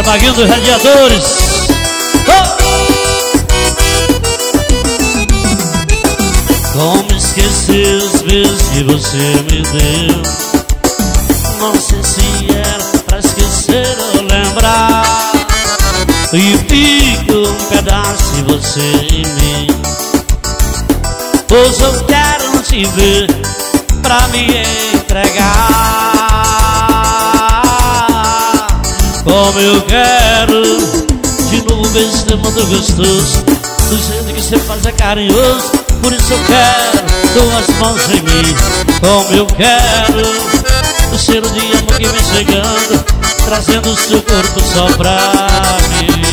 Maguinho dos Radiadores. Como esquecer os beijos que você me deu? Não sei se era pra esquecer ou lembrar. E fica um pedaço de você em mim. Hoje eu quero te ver pra me entregar. Como eu quero de novo ver esse tempo muito gostoso, do jeito que você faz é carinhoso. Por isso eu quero tuas mãos em mim. Como eu quero o cheiro de amor que vem chegando, trazendo o seu corpo só pra mim.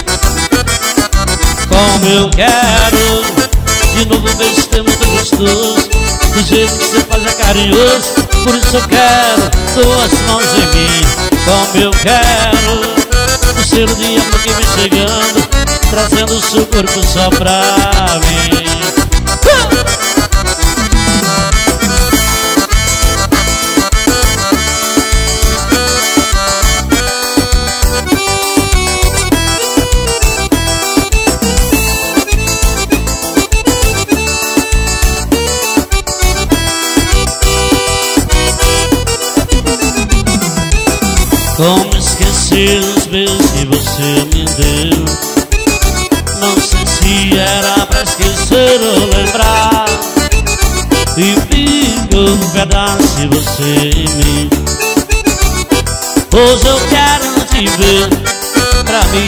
Como eu quero de novo ver esse tempo muito gostoso, do jeito que você faz é carinhoso. Por isso eu quero tuas mãos em mim. Como eu quero o cheiro de amor que vem chegando, trazendo o seu corpo só pra mim. Como esquecer os beijos que você me deu? Não sei se era pra esquecer ou lembrar. E fica um pedaço de você em mim. Hoje eu quero te ver pra me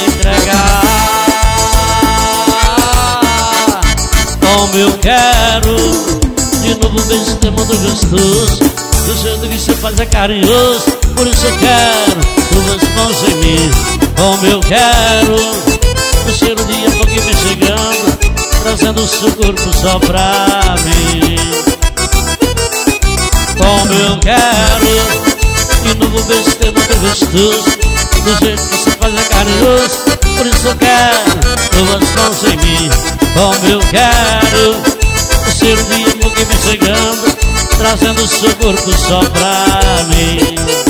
entregar. Como eu quero de novo ver esse tempo muito gostoso, do jeito que você faz é carinhoso. Por isso eu quero tuas mãos em mim. Como eu quero o cheiro de amor que vem chegando, trazendo o seu corpo só pra mim. Como eu quero de novo ver esse tempo muito gostoso, do jeito que você faz é carinhoso. Por isso eu quero tuas mãos em mim. Como eu quero o cheiro de amor que vem chegando, trazendo o seu corpo só pra mim.